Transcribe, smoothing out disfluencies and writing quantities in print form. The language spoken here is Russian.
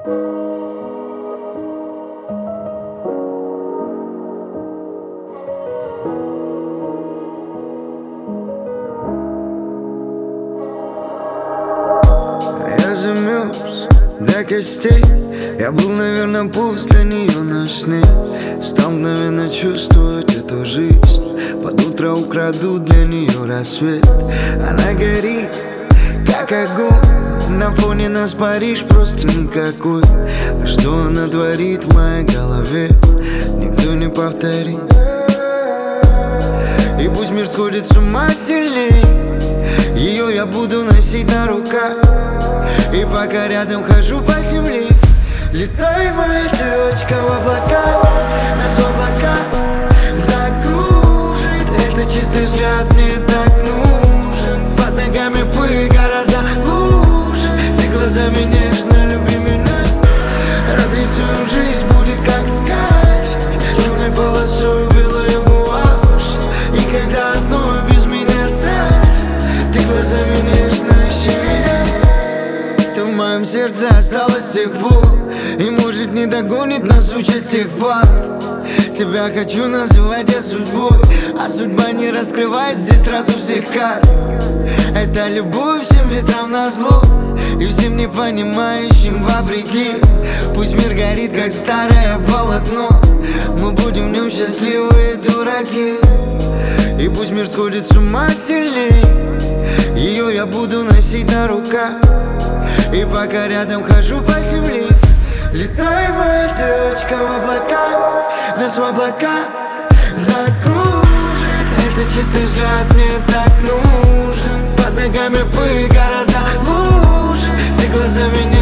Я замерз до костей. Я был, наверное, пуст для нее ночных. Стал мгновенно чувствовать эту жизнь. Под утро украду для нее рассвет. Она горит, как огонь. На фоне нас Париж просто никакой. А что она творит в моей голове, никто не повторит. И пусть мир сходит с ума сильней, ее я буду носить на руках. И пока рядом хожу по земле, летай, моя девочка, в облака. Нас облака закружит. Это чистый взгляд мне так нужен. Под ногами пыль, города, лужи. Ты глазами нежно люби меня. Разрисуем жизнь, будет как сказка. Черной полосой белая гуашь. И когда одной без меня страх, ты глазами нежно ищи меня. Ты в моем сердце осталась с тех пор. И может не догонит нас участь тех пар. Тебя хочу называть я судьбой, а судьба не раскрывает здесь сразу всех карт. Это любовь всем ветрам назло и всем непонимающим вопреки. Пусть мир горит как старое полотно, мы будем в нем счастливые дураки. И пусть мир сходит с ума сильней, ее я буду носить на руках. И пока рядом хожу по земле, летай, моя девочка, в облака. Нас в облака закружит. Это чистый взгляд мне так нужен. Под ногами пыль, города, лужи. Ты глазами